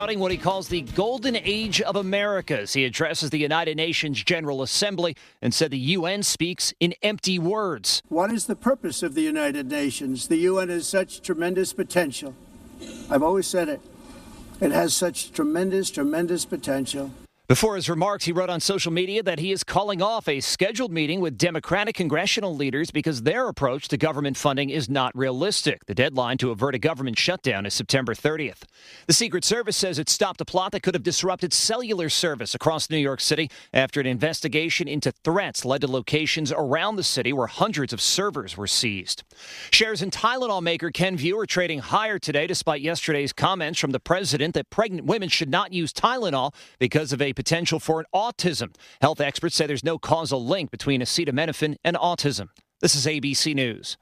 What he calls the golden age of America as he addresses the United Nations General Assembly and said the UN speaks in empty words. What is the purpose of the United Nations? The UN has such tremendous potential. I've always said it. It has such tremendous potential. Before his remarks, he wrote on social media that he is calling off a scheduled meeting with Democratic congressional leaders because their approach to government funding is not realistic. The deadline to avert a government shutdown is September 30th. The Secret Service says it stopped a plot that could have disrupted cellular service across New York City after an investigation into threats led to locations around the city where hundreds of servers were seized. Shares in Tylenol maker Kenvue are trading higher today despite yesterday's comments from the president that pregnant women should not use Tylenol because of a potential for autism. Health experts say there's no causal link between acetaminophen and autism. This is ABC News.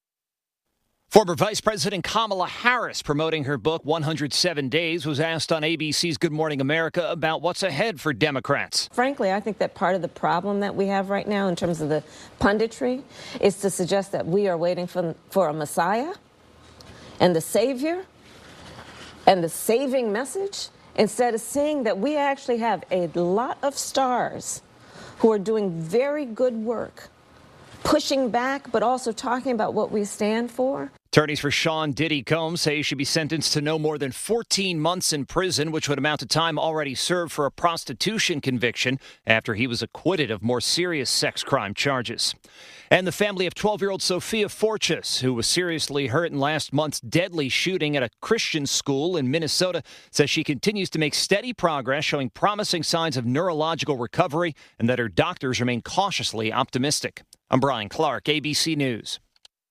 Former Vice President Kamala Harris, promoting her book 107 Days, was asked on ABC's Good Morning America about what's ahead for Democrats. Frankly, I think that part of the problem that we have right now in terms of the punditry is to suggest that we are waiting for a Messiah and the Savior and the saving message, instead of seeing that we actually have a lot of stars who are doing very good work, pushing back, but also talking about what we stand for. Attorneys for Sean Diddy Combs say he should be sentenced to no more than 14 months in prison, which would amount to time already served for a prostitution conviction after he was acquitted of more serious sex crime charges. And the family of 12-year-old Sophia Forchus, who was seriously hurt in last month's deadly shooting at a Christian school in Minnesota, says she continues to make steady progress, showing promising signs of neurological recovery, and that her doctors remain cautiously optimistic. I'm Brian Clark, ABC News.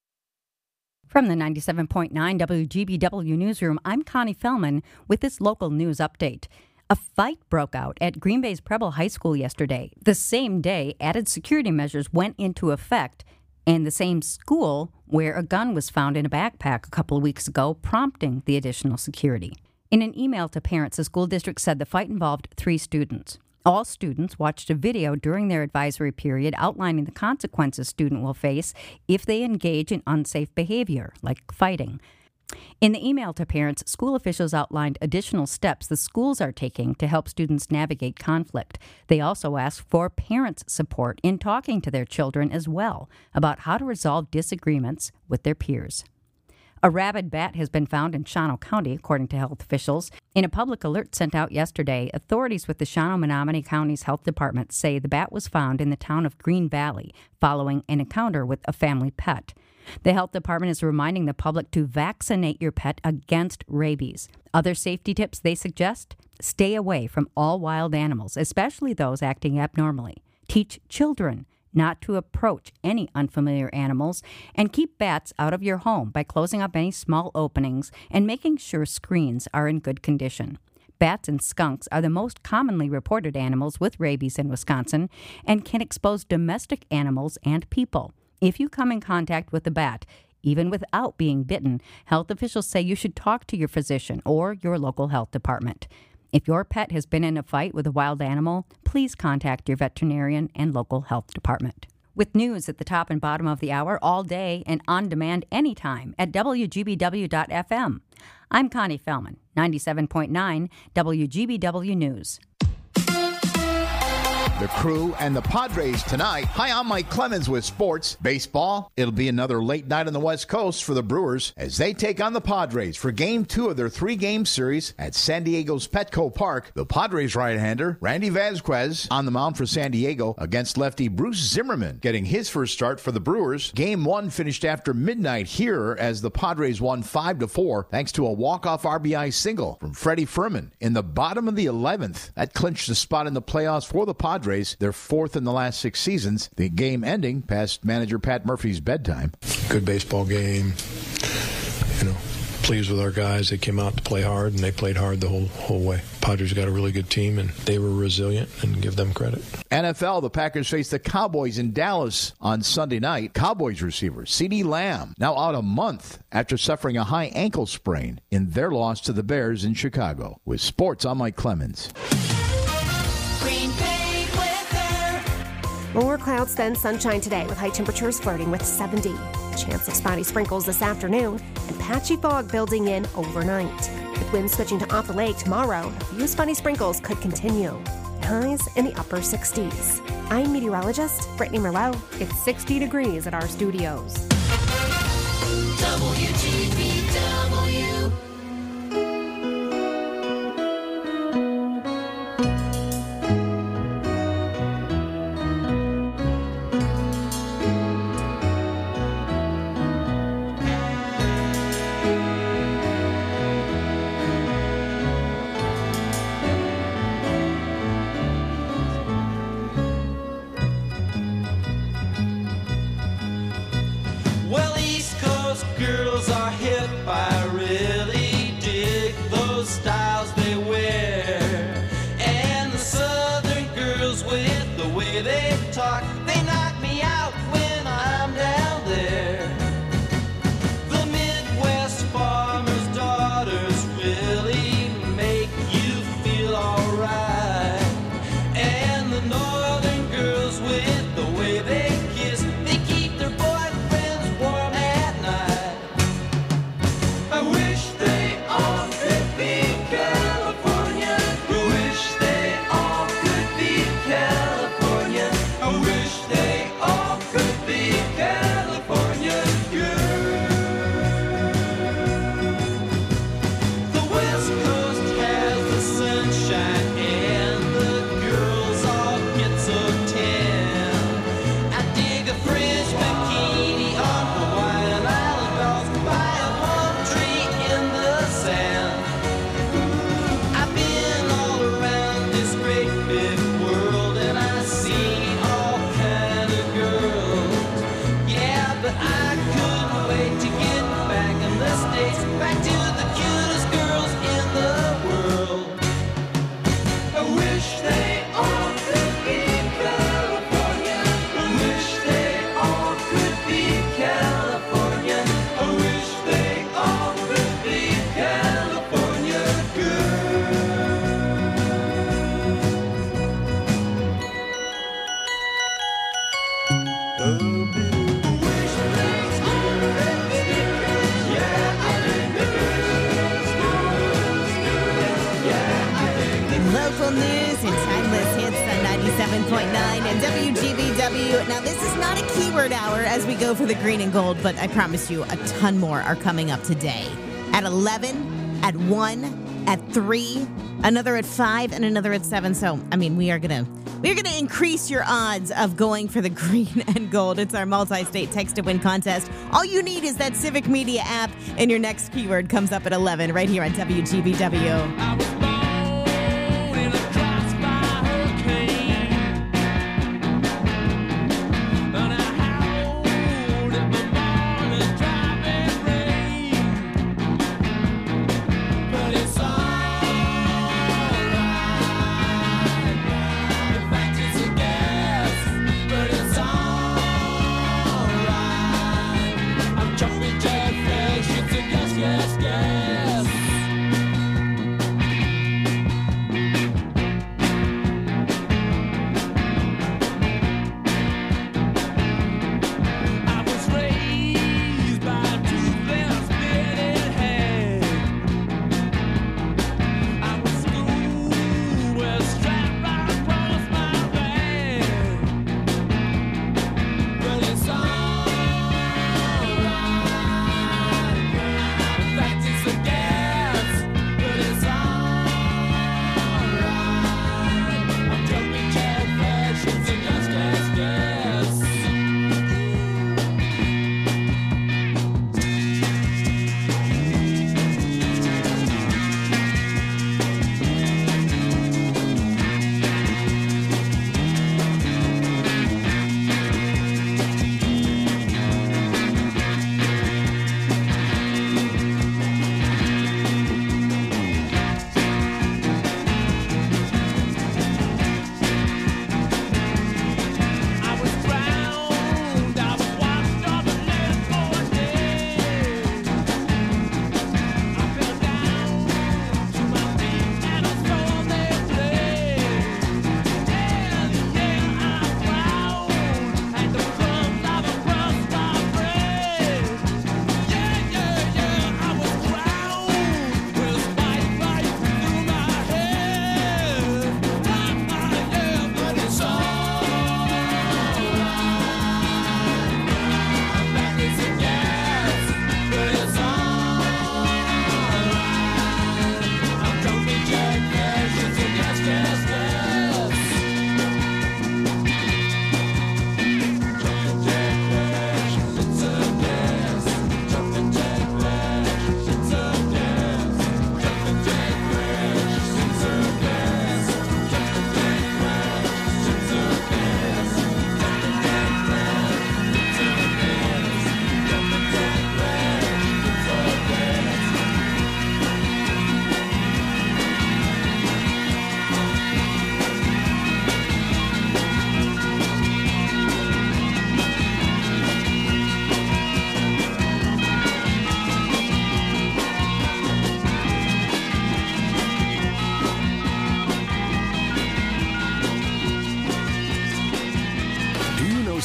From the 97.9 WGBW Newsroom, I'm Connie Fellman with this local news update. A fight broke out at Green Bay's Preble High School yesterday. The same day, added security measures went into effect, and the same school where a gun was found in a backpack a couple of weeks ago, prompting the additional security. In an email to parents, the school district said the fight involved 3 students. All students watched a video during their advisory period outlining the consequences students will face if they engage in unsafe behavior, like fighting. In the email to parents, school officials outlined additional steps the schools are taking to help students navigate conflict. They also asked for parents' support in talking to their children as well about how to resolve disagreements with their peers. A rabid bat has been found in Shawano County, according to health officials. In a public alert sent out yesterday, authorities with the Shawano-Menominee County's health department say the bat was found in the town of Green Valley following an encounter with a family pet. The health department is reminding the public to vaccinate your pet against rabies. Other safety tips they suggest: stay away from all wild animals, especially those acting abnormally. Teach children not to approach any unfamiliar animals, and keep bats out of your home by closing up any small openings and making sure screens are in good condition. Bats and skunks are the most commonly reported animals with rabies in Wisconsin and can expose domestic animals and people. If you come in contact with a bat, even without being bitten, health officials say you should talk to your physician or your local health department. If your pet has been in a fight with a wild animal, please contact your veterinarian and local health department. With news at the top and bottom of the hour all day and on demand anytime at WGBW.FM. I'm Connie Fellman, 97.9 WGBW News. The Crew and the Padres tonight. Hi, I'm Mike Clemens with sports. Baseball, it'll be another late night on the West Coast for the Brewers as they take on the Padres for Game 2 of their 3-game series at San Diego's Petco Park. The Padres right-hander, Randy Vasquez, on the mound for San Diego against lefty Bruce Zimmerman, getting his first start for the Brewers. Game 1 finished after midnight here as the Padres won 5-4 thanks to a walk-off RBI single from Freddie Furman in the bottom of the 11th. That clinched the spot in the playoffs for the Padres. They're 4th in the last 6 seasons. The game ending past manager Pat Murphy's bedtime. Good baseball game. Pleased with our guys. They came out to play hard, and they played hard the whole way. Padres got a really good team, and they were resilient, and give them credit. NFL, the Packers face the Cowboys in Dallas on Sunday night. Cowboys receiver CeeDee Lamb now out a month after suffering a high ankle sprain in their loss to the Bears in Chicago. With sports, I'm Mike Clemens. Green Bay weather. More clouds than sunshine today with high temperatures flirting with 70. chance of spotty sprinkles this afternoon, and patchy fog building in overnight. With winds switching to off the lake tomorrow, a few spotty sprinkles could continue. Highs in the upper 60s. I'm meteorologist Brittany Merlot. It's 60 degrees at our studios. WGBW. Well, East Coast girls are hip. I really dig those styles they wear. And the Southern girls with the way they talk, they knock me out when I'm down there. The Midwest farmers' daughters really make you feel alright. And the Northern girls with the way they kiss, they keep their boyfriends warm at night. I wish they all could be California. I wish they all could be California. I wish they all could be California girls. The West Coast has the sunshine and the girls all get so tan. I dig a French bikini on Hawaiian Island girls by a palm tree in the sand. I've been all around this great big world and I've seen all kind of girls. Yeah, but I couldn't wait to get back in the States, back to the cutest girls in the world. I wish they all could be California. I wish they all could be California. I wish they all could be California Local news and timeless hits on 97.9 and WGBW. Now, this is not a keyword hour as we go for the green and gold, but I promise you a ton more are coming up today. At 11, at 1, at 3, another at 5, and another at 7. So, I mean, we're gonna increase your odds of going for the green and gold. It's our multi-state text-to-win contest. All you need is that Civic Media app, and your next keyword comes up at 11 right here on WGBW.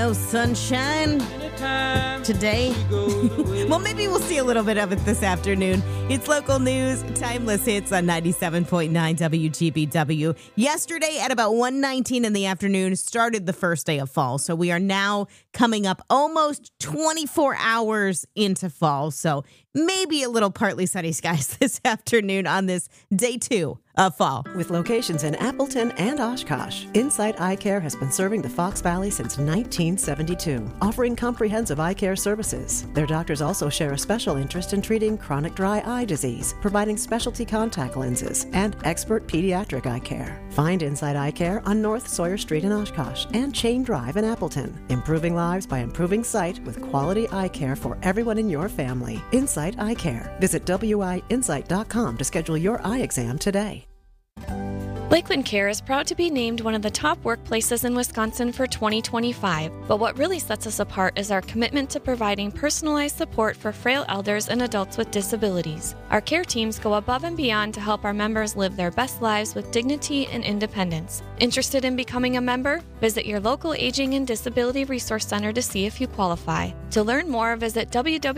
No sunshine today. Well, maybe we'll see a little bit of it this afternoon. It's local news, timeless hits on 97.9 WGBW. Yesterday at about 1:19 in the afternoon started the first day of fall. So we are now coming up almost 24 hours into fall. So maybe a little partly sunny skies this afternoon on this day 2 of fall. With locations in Appleton and Oshkosh, Insight Eye Care has been serving the Fox Valley since 1972, offering comprehensive eye care services. Their doctors also share a special interest in treating chronic dry eye disease, providing specialty contact lenses, and expert pediatric eye care. Find Insight Eye Care on North Sawyer Street in Oshkosh and Chain Drive in Appleton, improving lives by improving sight with quality eye care for everyone in your family. Insight Eye Care. Visit wiinsight.com to schedule your eye exam today. Lakeland Care is proud to be named one of the top workplaces in Wisconsin for 2025, but what really sets us apart is our commitment to providing personalized support for frail elders and adults with disabilities. Our care teams go above and beyond to help our members live their best lives with dignity and independence. Interested in becoming a member? Visit your local Aging and Disability Resource Center to see if you qualify. To learn more, visit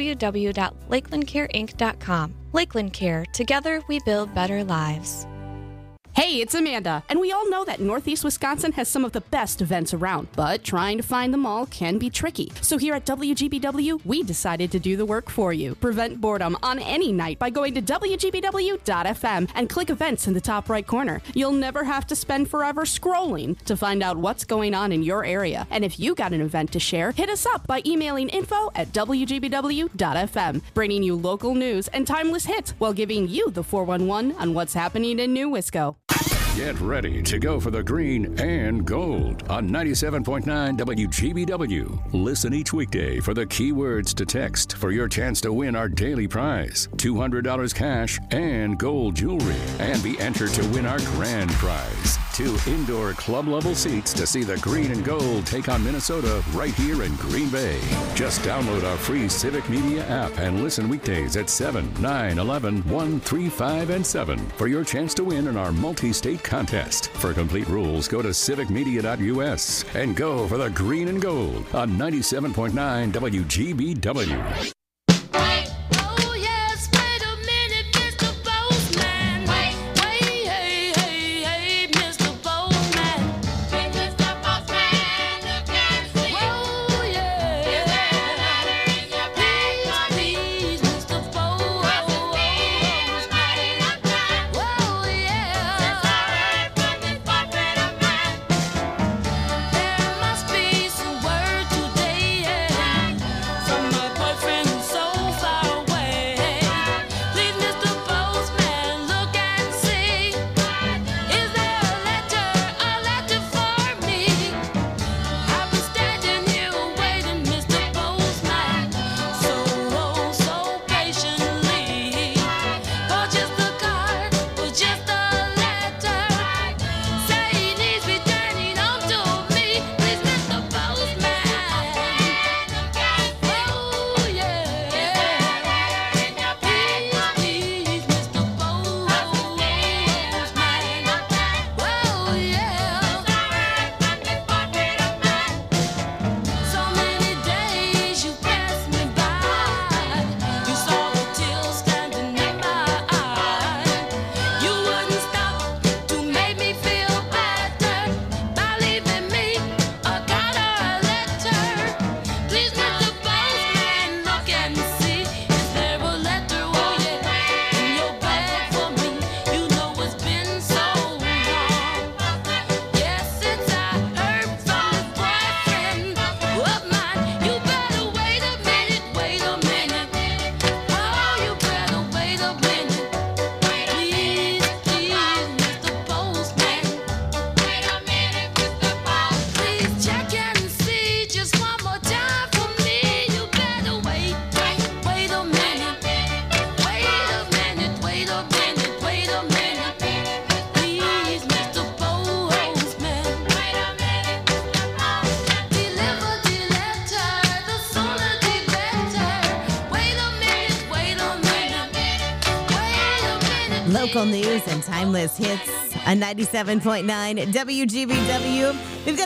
www.lakelandcareinc.com. Lakeland Care. Together, we build better lives. Hey, it's Amanda, and we all know that Northeast Wisconsin has some of the best events around, but trying to find them all can be tricky. So here at WGBW, we decided to do the work for you. Prevent boredom on any night by going to WGBW.fm and click events in the top right corner. You'll never have to spend forever scrolling to find out what's going on in your area. And if you got an event to share, hit us up by emailing info@WGBW.fm, bringing you local news and timeless hits while giving you the 411 on what's happening in New Wisco. Get ready to go for the green and gold on 97.9 WGBW. Listen each weekday for the keywords to text for your chance to win our daily prize, $200 cash and gold jewelry, and be entered to win our grand prize, 2 indoor club-level seats to see the green and gold take on Minnesota right here in Green Bay. Just download our free Civic Media app and listen weekdays at 7, 9, 11, 1, 3, 5, and 7 for your chance to win in our multi-state contest. For complete rules, go to civicmedia.us and go for the green and gold on 97.9 WGBW. Local news and timeless hits on 97.9 WGBW. We've got another local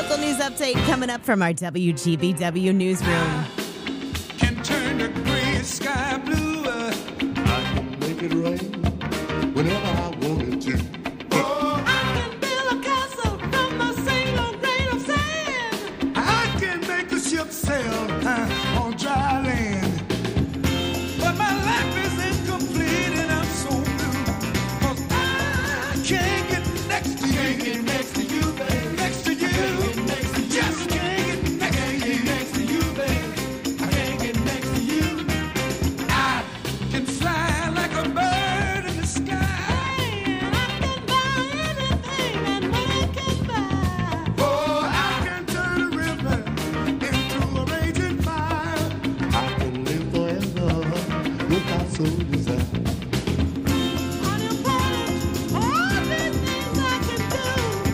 local news update coming up from our WGBW newsroom. Can turn the gray sky blue. I can make it rain whenever I wanted to. Oh, I can build a castle from a single grain of sand. I can make a ship sail on dry land. But my life is incomplete and I'm so blue. 'Cause I can't get next to you. Can't get next to you, baby. Next to you. Just can't get next to you. Next to you, baby. I can't get next to you. I can fly like a bird in the sky. And I can buy anything and when I can buy. Oh, I can turn a river into a raging fire. I can live forever without so desire. On your planet, all these things I can do.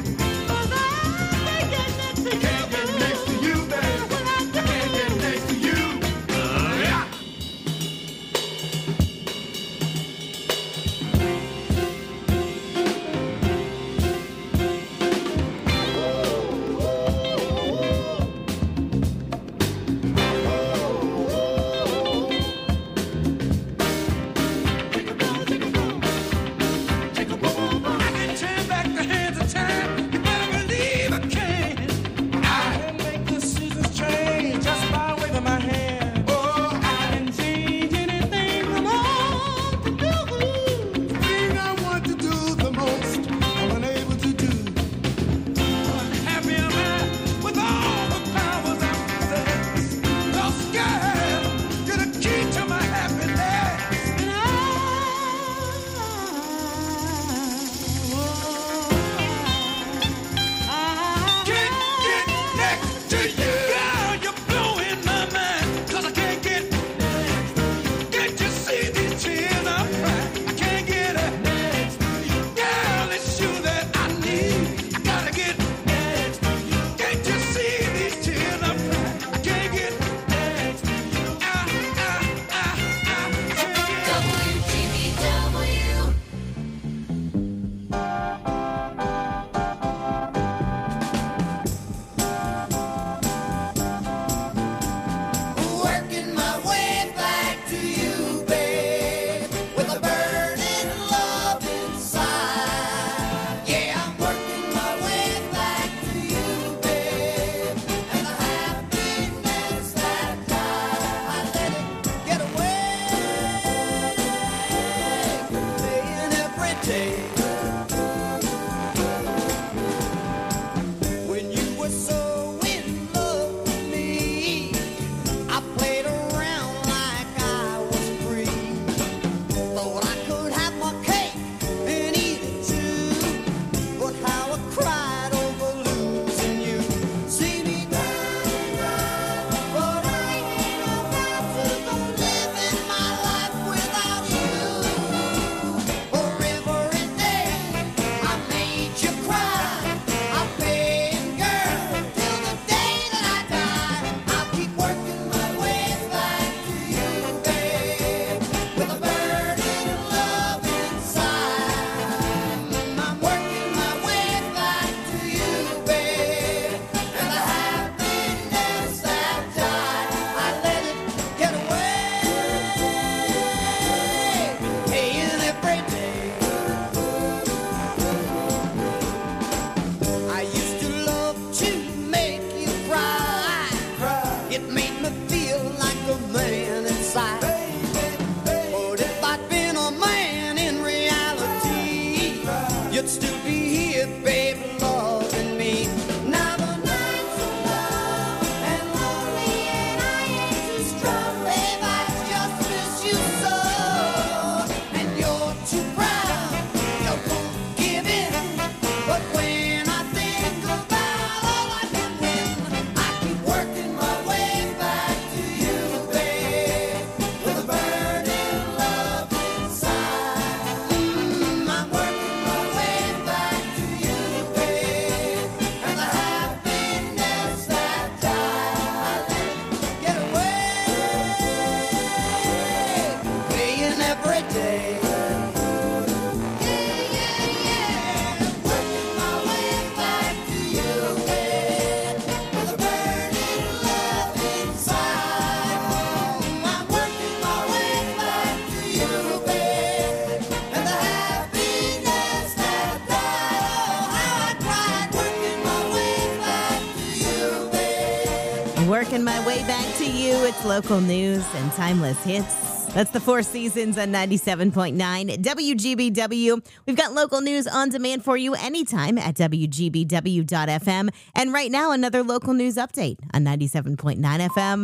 Working my way back to you. It's local news and timeless hits. That's the Four Seasons on 97.9 WGBW. We've got local news on demand for you anytime at WGBW.FM. And right now, another local news update on 97.9 FM.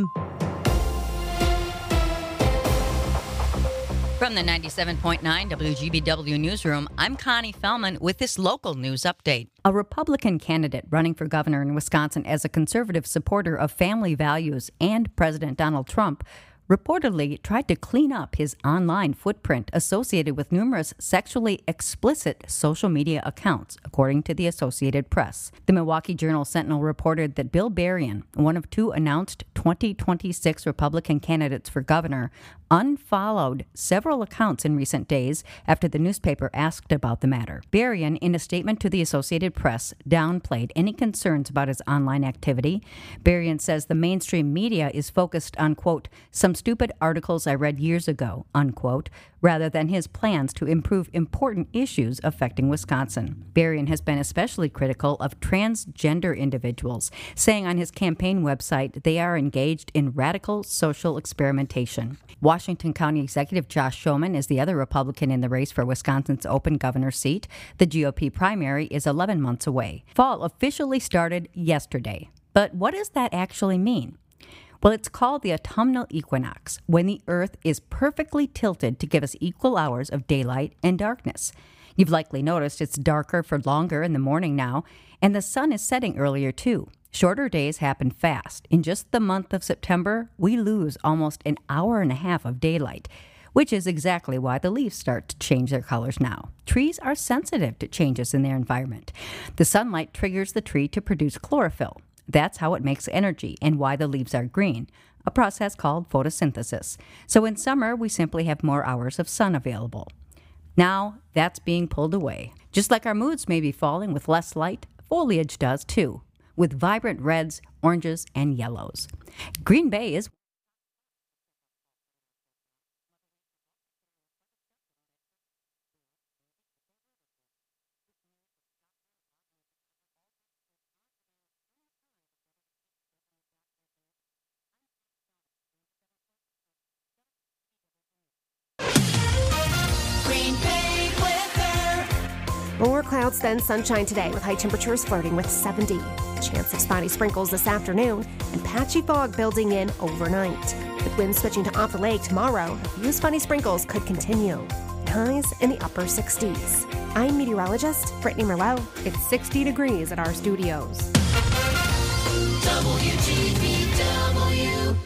From the 97.9 WGBW newsroom, I'm Connie Fellman with this local news update. A Republican candidate running for governor in Wisconsin as a conservative supporter of family values and President Donald Trump reportedly tried to clean up his online footprint associated with numerous sexually explicit social media accounts, according to the Associated Press. The Milwaukee Journal-Sentinel reported that Bill Berrien, one of two announced 2026 Republican candidates for governor, unfollowed several accounts in recent days after the newspaper asked about the matter. Berrien, in a statement to the Associated Press, downplayed any concerns about his online activity. Berrien says the mainstream media is focused on, quote, some stupid articles I read years ago, unquote, rather than his plans to improve important issues affecting Wisconsin. Berrien has been especially critical of transgender individuals, saying on his campaign website they are engaged in radical social experimentation. Washington County Executive Josh Schoeman is the other Republican in the race for Wisconsin's open governor seat. The GOP primary is 11 months away. Fall officially started yesterday. But what does that actually mean? Well, it's called the autumnal equinox, when the Earth is perfectly tilted to give us equal hours of daylight and darkness. You've likely noticed it's darker for longer in the morning now, and the sun is setting earlier too. Shorter days happen fast. In just the month of September, we lose almost an hour and a half of daylight, which is exactly why the leaves start to change their colors now. Trees are sensitive to changes in their environment. The sunlight triggers the tree to produce chlorophyll. That's how it makes energy and why the leaves are green, a process called photosynthesis. So in summer, we simply have more hours of sun available. Now, that's being pulled away. Just like our moods may be falling with less light, foliage does too, with vibrant reds, oranges, and yellows. Green Bay is More clouds than sunshine today, with high temperatures flirting with 70. Chance of spotty sprinkles this afternoon and patchy fog building in overnight. With winds switching to off the lake tomorrow, a few spotty sprinkles could continue. Highs in the upper 60s. I'm meteorologist Brittany Merlot. It's 60 degrees at our studios. WGBW.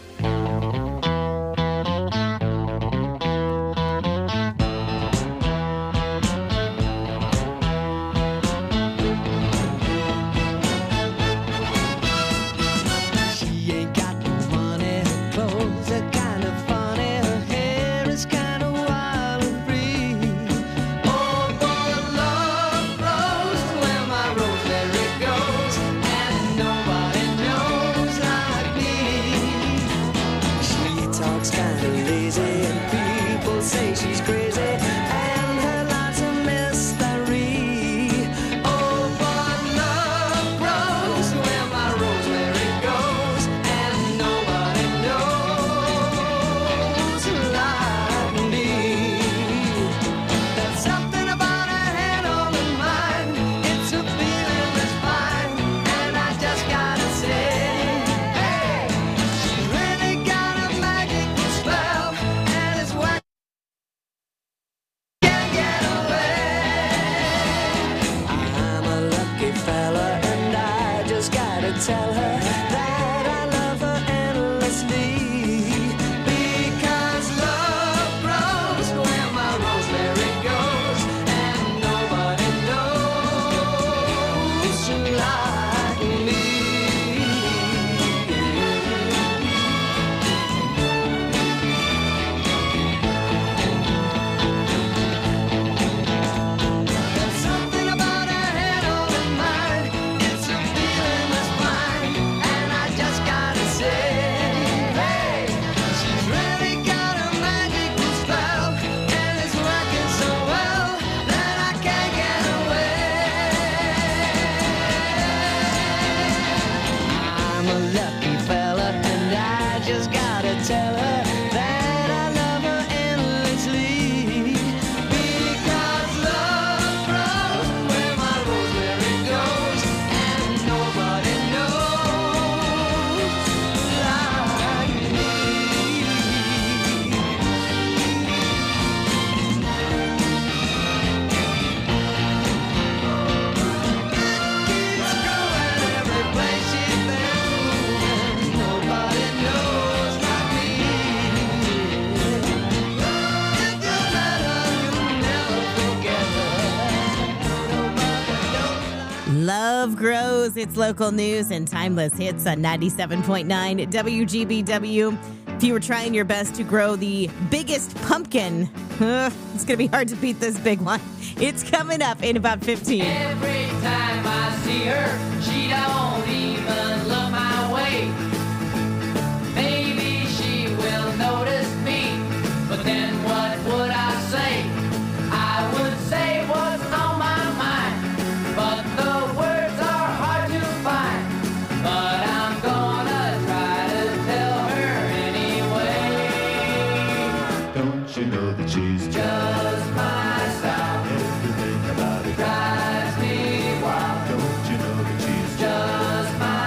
Tell her that I love her endlessly, because love grows where my rosemary goes, and nobody knows like me. There's something about her head on her mind. It's a feeling that's fine. Love grows. It's local news and timeless hits on 97.9 WGBW. If you were trying your best to grow the biggest pumpkin, it's going to be hard to beat this big one. It's coming up in about 15. Every time I see her, she don't even look my way. Maybe she will notice me, but then what would I say? I would say what's on my mind, but the words are hard to find. But I'm gonna try to tell her anyway. Don't you know that she's Just my style. everything about it? Drives me wild. Don't you know that she's Just my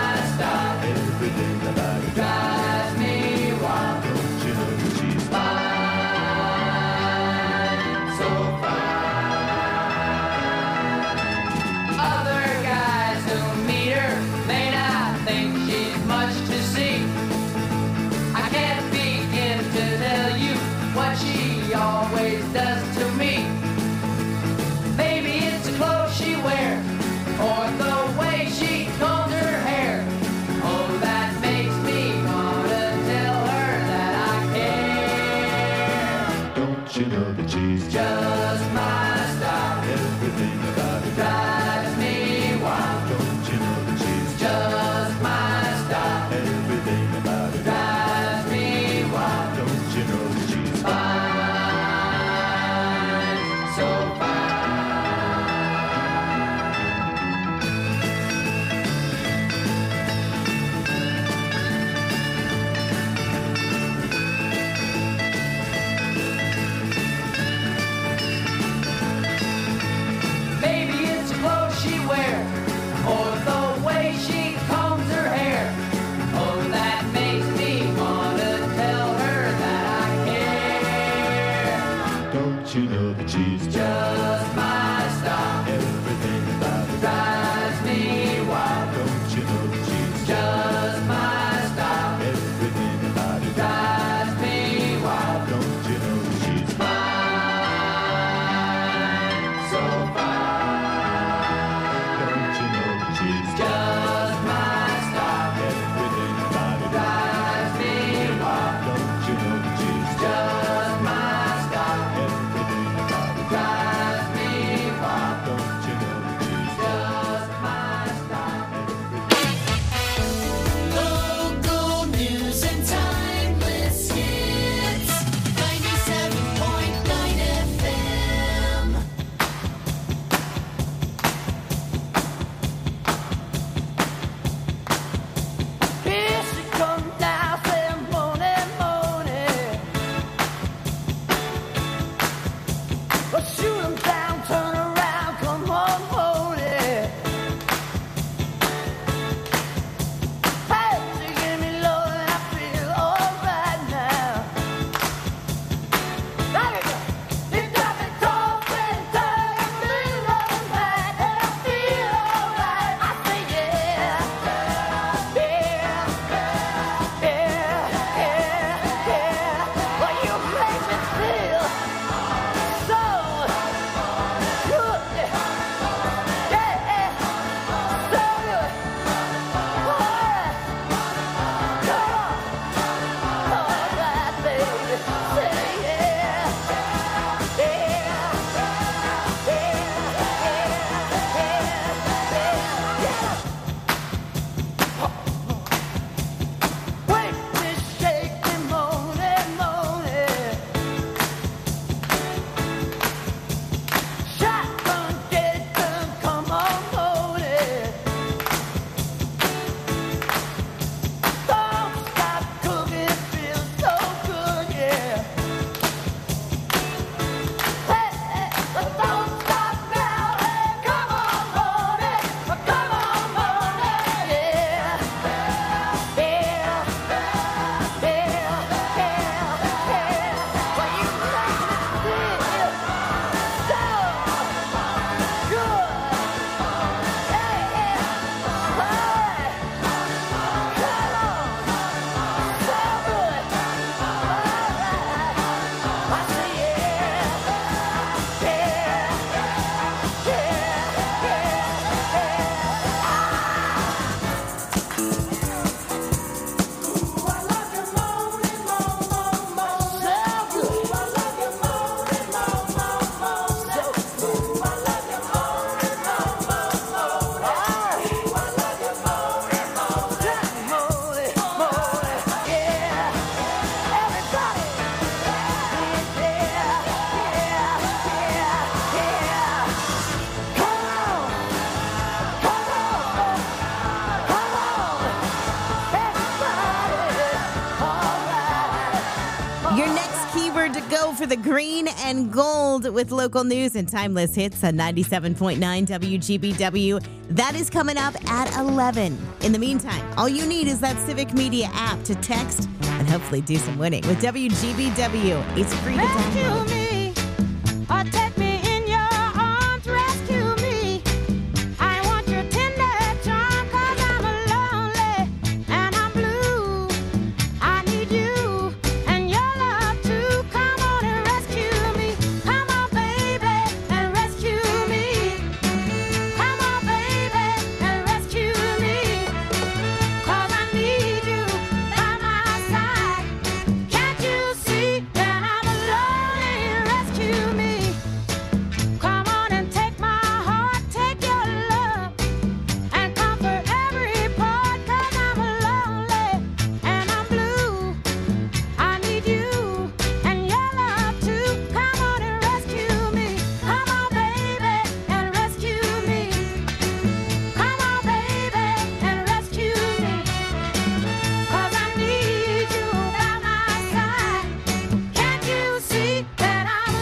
Go for the green and gold with local news and timeless hits on 97.9 WGBW. That is coming up at 11. In the meantime, all you need is that Civic Media app to text and hopefully do some winning with WGBW. It's free to download. Rescue me, or take me in your arms, rescue me. I want your tender charm, 'cause I'm lonely and I'm blue. I need you and your love too. Come on and rescue me. Come on, baby, and rescue me. Come on, baby, and rescue me. 'Cause I need you by my side. Can't you see that I'm lonely? Rescue me. Come on and take my heart, take your love, and comfort every part. 'Cause I'm lonely and I'm blue. I need you and your love too. Come on and rescue me. Come on, baby, and rescue me. Come on, baby, and rescue me. 'Cause I need you by my side. Can't you see that I'm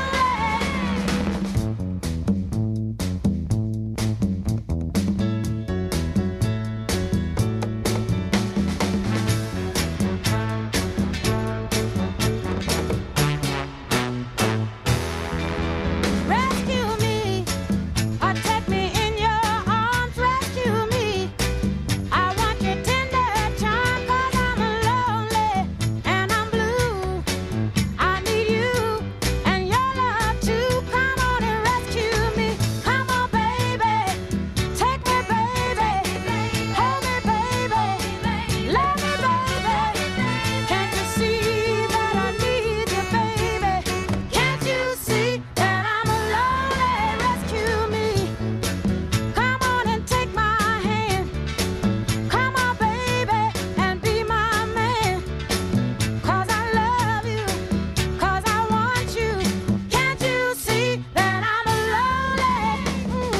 Rescue me, or take me in your arms, rescue me. I want your tender charm, 'cause I'm lonely and I'm blue. I need you and your love too. Come on and rescue me. Come on, baby, take me, baby. Hold me, baby. Love me, baby. Can't you see that I need you, baby? Can't you see that I'm lonely? Rescue me. Come on and take my hand. Come on, baby, and be my man. 'Cause I love you, 'cause I want you. Can't you see that I'm lonely?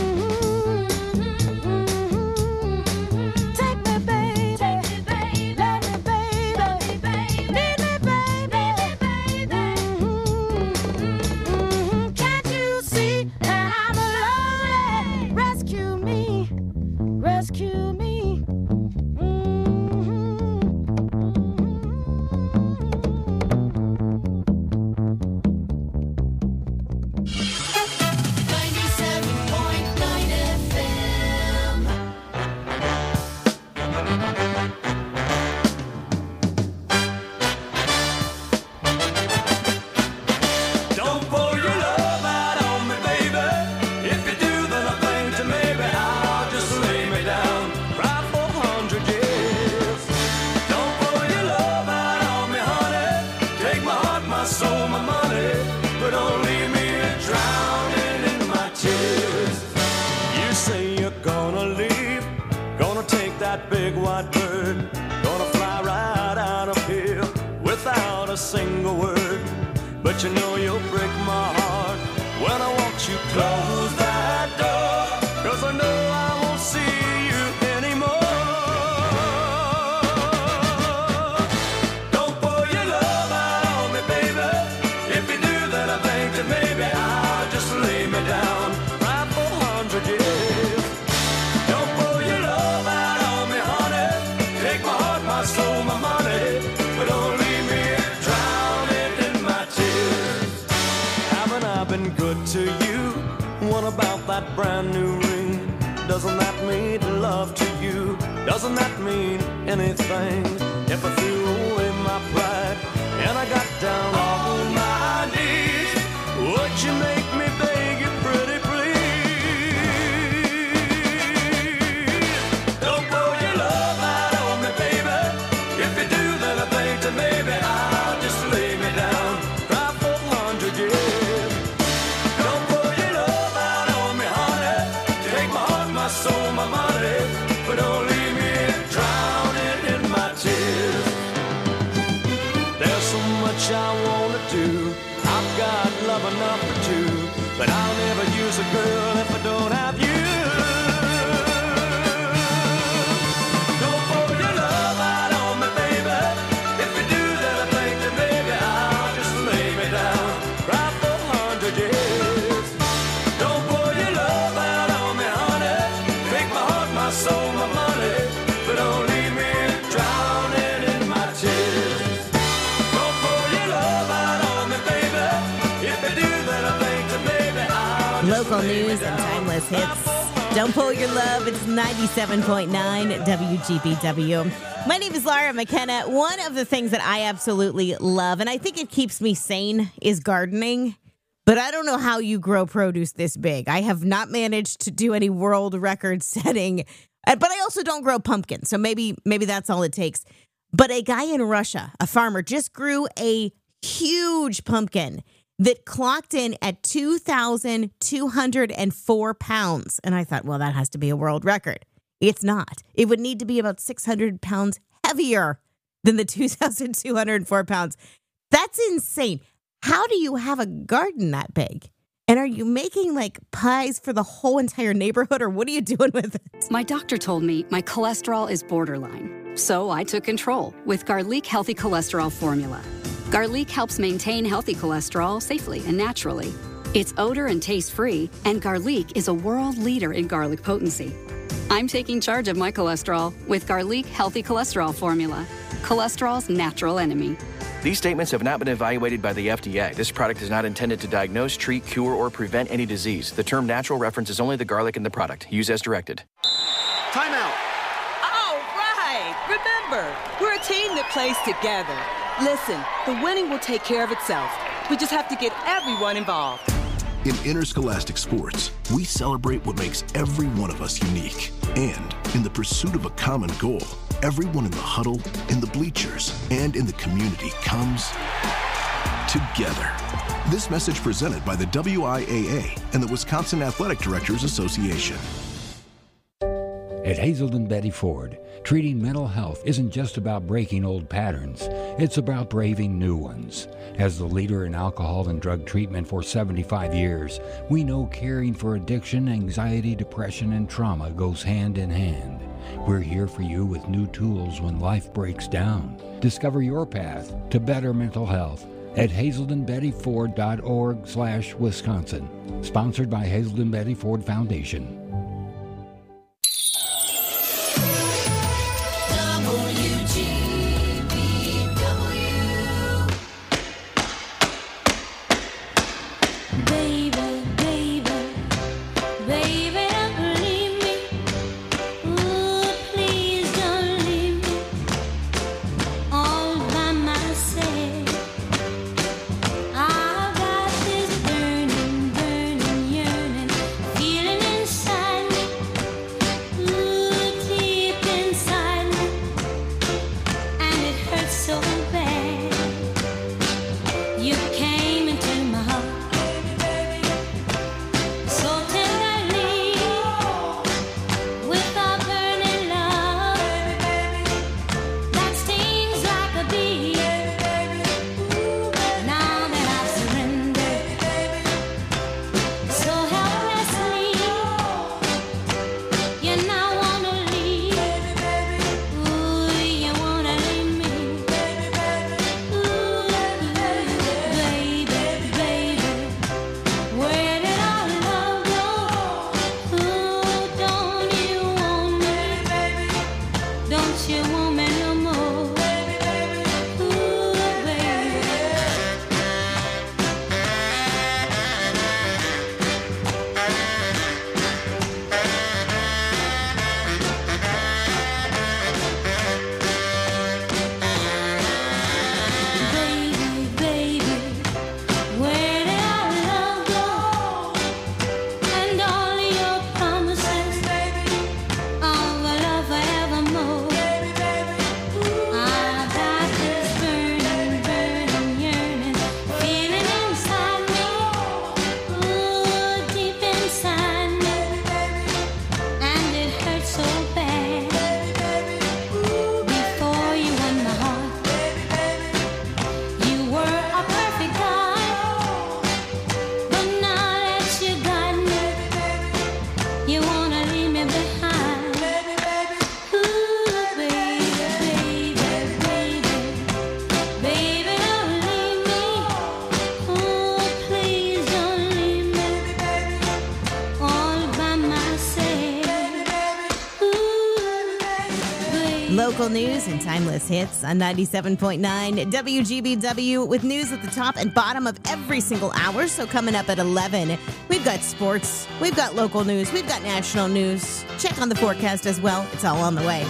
Take me, baby. Let me, baby. Need me, baby. Can't you see that I'm lonely? Rescue me, rescue me. 97.9 FM. Don't pour your love out on me, baby. If you do, then I think that maybe I'll just lay me down, cry for 100 years. Don't pour your love out on me, honey. Take my heart, my soul, my money, but don't leave me drowning in my tears. You say you're gonna leave, gonna take that big white bird, gonna fly right out of here without a single word. But you know you'll break my heart when I watch you close that door. 'Cause I know I won't see you anymore. Don't pour your love out on me, baby. If you do, then I think that maybe I'll just lay me down, cry for 100 years. Don't pour your love out on me, honey. Take my heart, my soul, my money, but don't leave me drowning in my tears. Haven't I been good to you? What about that brand new ring? Doesn't that mean love to you? Doesn't that mean anything? If I threw away my pride and I got down on my knees, would you make me beg you pretty please? Don't pour your love out on me, baby. If you do, then I think that maybe I'll just lay me down, cry for 100 years. Don't pour your love out on me, honey. Take my heart, my soul, my money, but don't leave me drowning in my tears. There's so much I wanna do. I've got love enough for two. local news and timeless hits. Don't pull your love. It's 97.9 WGBW. My name is Laura McKenna. One of the things that I absolutely love, and I think it keeps me sane, is gardening. But I don't know how you grow produce this big. I have not managed to do any world record setting, but I also don't grow pumpkins. So maybe that's all it takes. But a guy in Russia, a farmer, just grew a huge pumpkin that clocked in at 2,204 pounds. And I thought, well, that has to be a world record. It's not. It would need to be about 600 pounds heavier than the 2,204 pounds. That's insane. How do you have a garden that big? And are you making like pies for the whole entire neighborhood, or what are you doing with it? My doctor told me my cholesterol is borderline. So I took control with Garlic Healthy Cholesterol Formula. Garlic helps maintain healthy cholesterol safely and naturally. It's odor and taste-free, and Garlic is a world leader in garlic potency. I'm taking charge of my cholesterol with Garlic Healthy Cholesterol Formula, cholesterol's natural enemy. These statements have not been evaluated by the FDA. This product is not intended to diagnose, treat, cure, or prevent any disease. The term natural references only the garlic in the product. Use as directed. Time out. All right. Remember, we're a team that plays together. Listen, the winning will take care of itself. We just have to get everyone involved. In interscholastic sports, we celebrate what makes every one of us unique. And in the pursuit of a common goal, everyone in the huddle, in the bleachers, and in the community comes together. This message presented by the WIAA and the Wisconsin Athletic Directors Association. At Hazelden Betty Ford, treating mental health isn't just about breaking old patterns, it's about braving new ones. As the leader in alcohol and drug treatment for 75 years, we know caring for addiction, anxiety, depression, and trauma goes hand in hand. We're here for you with new tools when life breaks down. Discover your path to better mental health at hazeldenbettyford.org/Wisconsin. Sponsored by Hazelden Betty Ford Foundation. Local news and timeless hits on 97.9 WGBW with news at the top and bottom of every single hour. So coming up at 11, we've got sports, we've got local news, we've got national news. Check on the forecast as well. It's all on the way.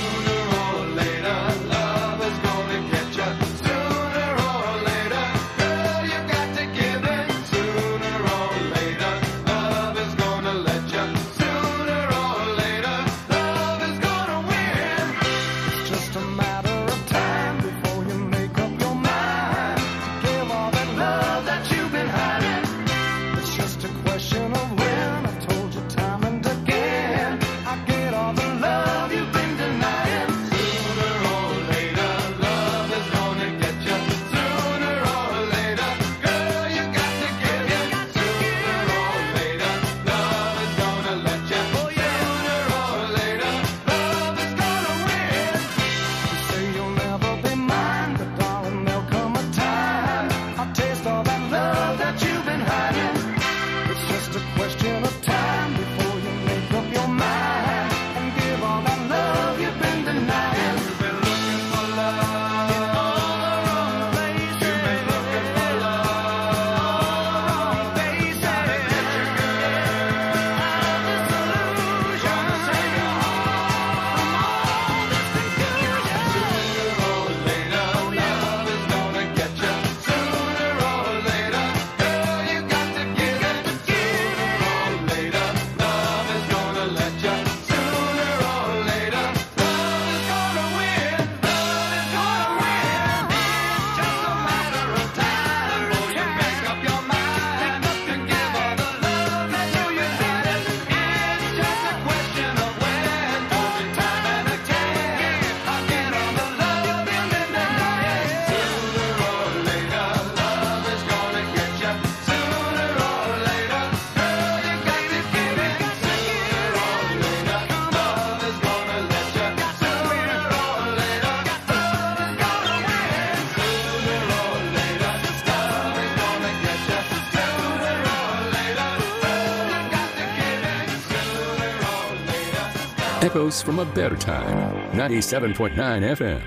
Echoes from a better time. 97.9 FM,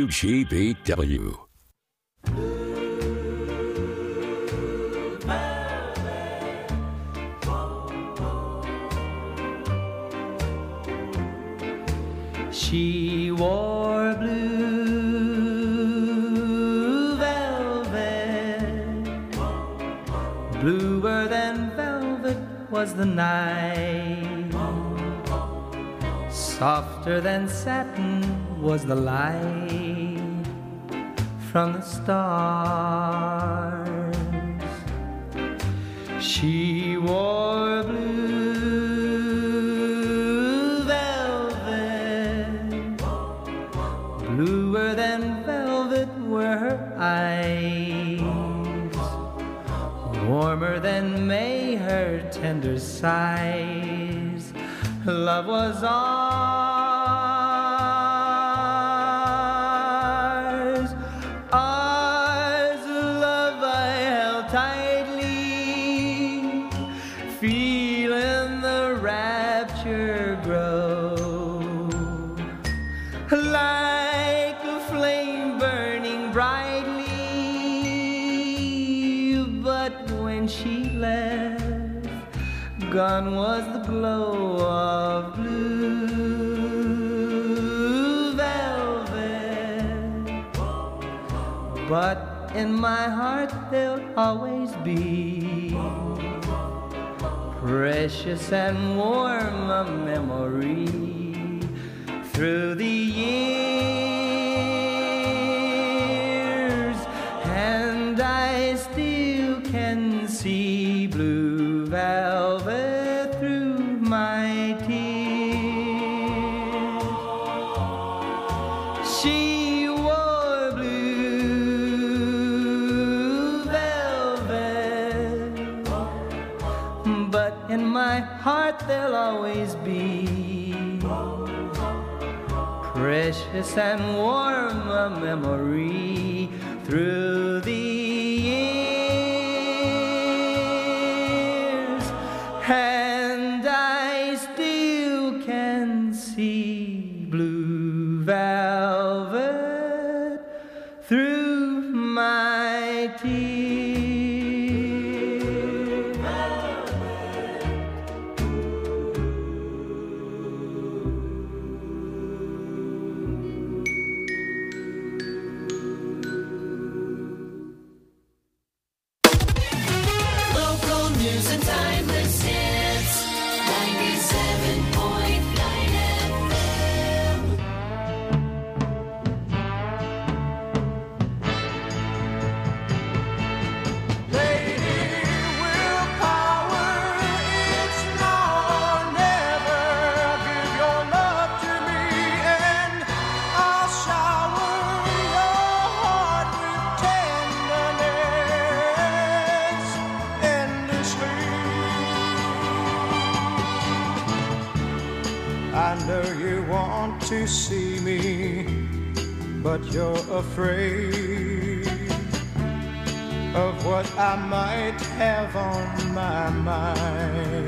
WGBW. She wore blue velvet. Bluer than velvet was the night. Softer than satin was the light from the stars. She wore blue velvet. Bluer than velvet were her eyes. Warmer than May her tender sighs. Love was ours, ours, love I held tightly, feeling the rapture grow, like a flame burning brightly, but when she left, gone was the glow of blue velvet. But in my heart there'll always be precious and warm a memory through the years, and I still can see blue velvet through my tears. She wore blue velvet, but in my heart there'll always be precious and warm a memory through the years, and I still can see blue velvet I know you want to see me, but you're afraid of what I might have on my mind.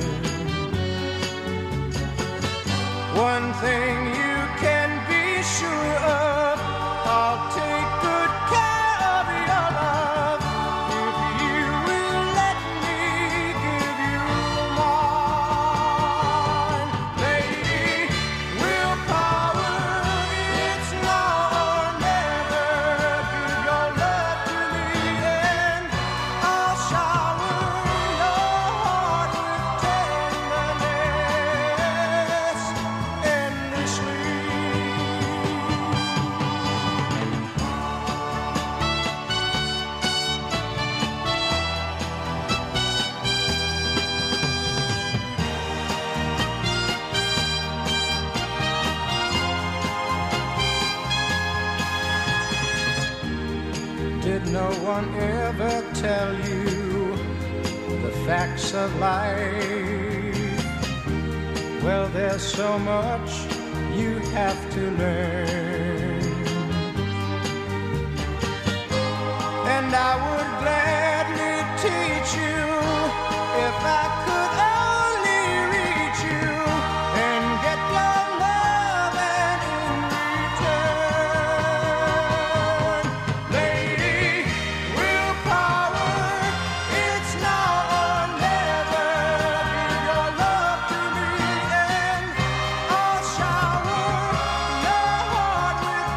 One thing you can be sure of, I'll take good care of your love if you will let me give you mine. Lady, willpower, it's now or never. Give your love to me and I'll shower your heart with tenderness endlessly. Did no one ever tell you the facts of life? Well, there's so much you have to learn, and I would gladly teach you if I could only reach you and get your love and in return. Lady, willpower, it's now or never. Give your love to me and I'll shower your heart with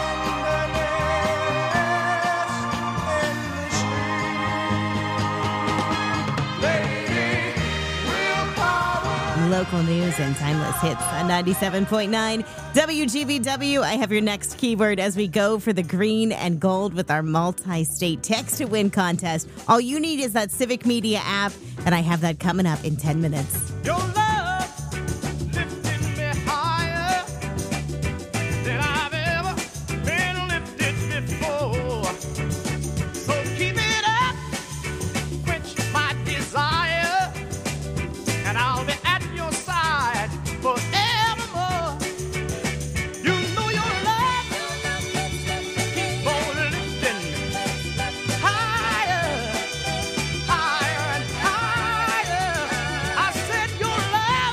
tenderness endlessly. Lady, willpower. Local news and timeless hits on 97.9 WGBW. I have your next keyword as we go for the green and gold with our multi-state text to win contest. All you need is that Civic Media app, and I have that coming up in 10 minutes. Your love lifted me higher than I've ever been lifted before. So keep it up, quench my desire, and I'll be at your side forevermore. You know your love keep on lifting higher, higher and higher. I said your love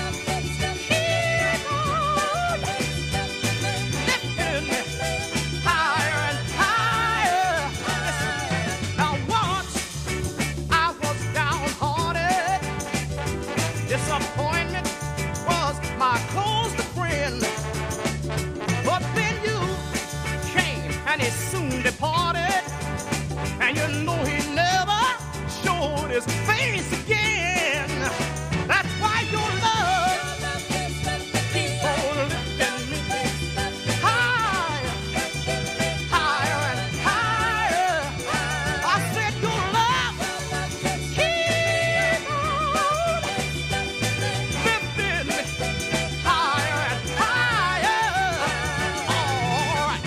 keep on lifting higher and higher. Listen, now once I was downhearted. Disappointment was my closest friend. But then you came and he soon departed. And you know he never showed his face again. That's why your love keep on lifting me higher, higher and higher. I said your love keep on lifting me higher and higher. All right.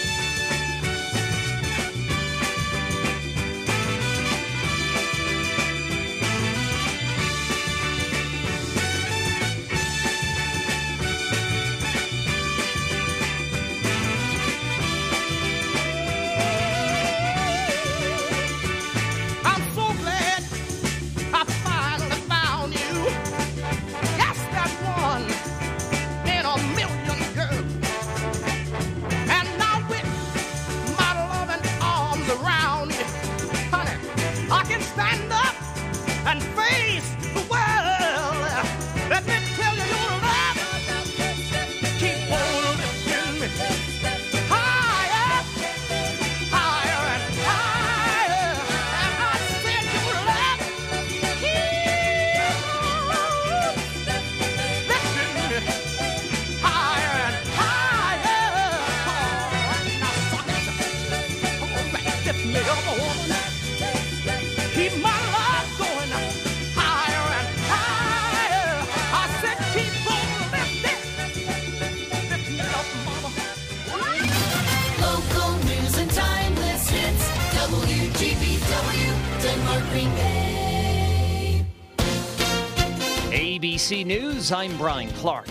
I'm so glad I finally found you. Yes, that one in a million, girl. And now with my loving arms around you, honey, I can stand up and face the world. Let me tell you, your love keep on lifting me higher, higher and higher. And I said your love keep on lifting me higher and higher. Now, suckers, all right, lift me up, woman. Keep my love going higher and higher. I said keep on lifting, lift me up, mama. Local news and timeless hits. WGBW, Denmark, Green Bay. ABC News, I'm Brian Clark.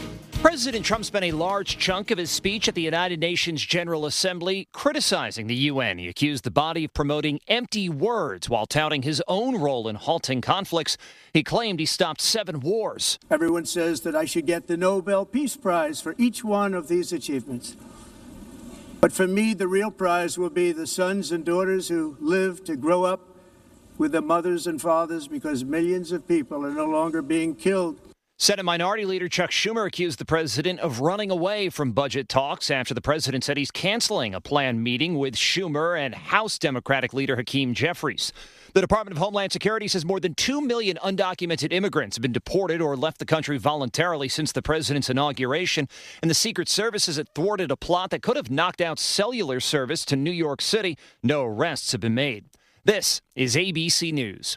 President Trump spent a large chunk of his speech at the United Nations General Assembly criticizing the UN. He accused the body of promoting empty words while touting his own role in halting conflicts. He claimed he stopped 7 wars. Everyone says that I should get the Nobel Peace Prize for each one of these achievements. But for me, the real prize will be the sons and daughters who live to grow up with their mothers and fathers, because millions of people are no longer being killed. Senate Minority Leader Chuck Schumer accused the president of running away from budget talks after the president said he's canceling a planned meeting with Schumer and House Democratic leader Hakeem Jeffries. The Department of Homeland Security says more than 2 million undocumented immigrants have been deported or left the country voluntarily since the president's inauguration, and the Secret Service has thwarted a plot that could have knocked out cellular service to New York City. No arrests have been made. This is ABC News.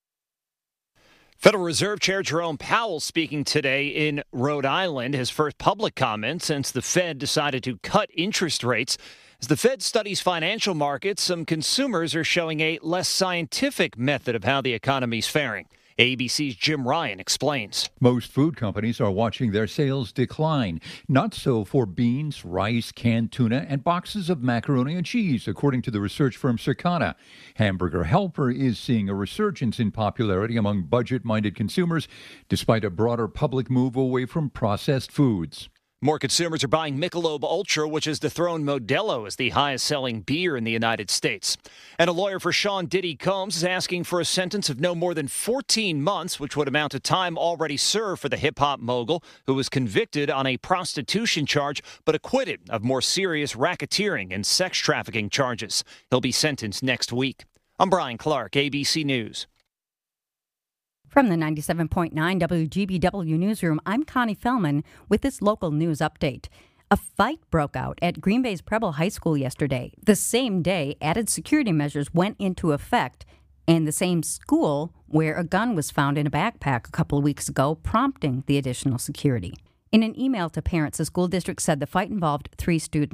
Federal Reserve Chair Jerome Powell speaking today in Rhode Island, his first public comment since the Fed decided to cut interest rates. As the Fed studies financial markets, some consumers are showing a less scientific method of how the economy's faring. ABC's Jim Ryan explains. Most food companies are watching their sales decline. Not so for beans, rice, canned tuna, and boxes of macaroni and cheese, according to the research firm Circana. Hamburger Helper is seeing a resurgence in popularity among budget-minded consumers, despite a broader public move away from processed foods. More consumers are buying Michelob Ultra, which has dethroned Modelo as the highest-selling beer in the United States. And a lawyer for Sean Diddy Combs is asking for a sentence of no more than 14 months, which would amount to time already served for the hip-hop mogul, who was convicted on a prostitution charge but acquitted of more serious racketeering and sex trafficking charges. He'll be sentenced next week. I'm Brian Clark, ABC News. From the 97.9 WGBW Newsroom, I'm Connie Fellman with this local news update. A fight broke out at Green Bay's Preble High School yesterday. The same day, added security measures went into effect, and the same school where a gun was found in a backpack a couple of weeks ago, prompting the additional security. In an email to parents, the school district said the fight involved 3 students.